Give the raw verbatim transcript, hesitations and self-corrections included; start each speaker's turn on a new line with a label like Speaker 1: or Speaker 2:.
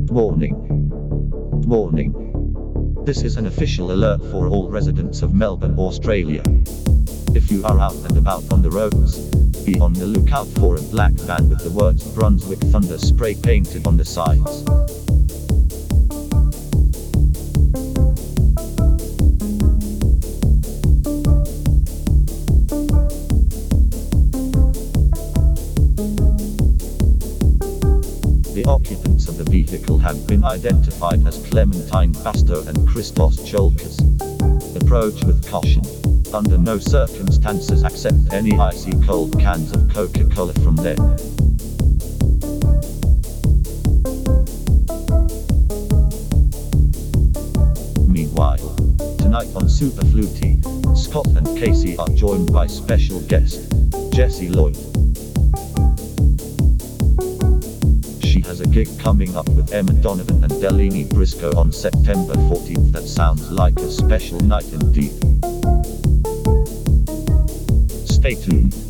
Speaker 1: Warning. Warning. This is an official alert for all residents of Melbourne, Australia. If you are out and about on the roads, be on the lookout for a black van with the words Brunswick Thunder spray painted on the sides. The occupants of the vehicle have been identified as Clementine Basto and Christos Cholkas. Approach with caution. Under no circumstances accept any icy cold cans of Coca-Cola from them. Meanwhile, tonight on Super Flutie, Scott and Casey are joined by special guest, Jessie Lloyd. She has a gig coming up with Emma Donovan and Delaney Briscoe on September fourteenth that sounds like a special night indeed. Stay tuned.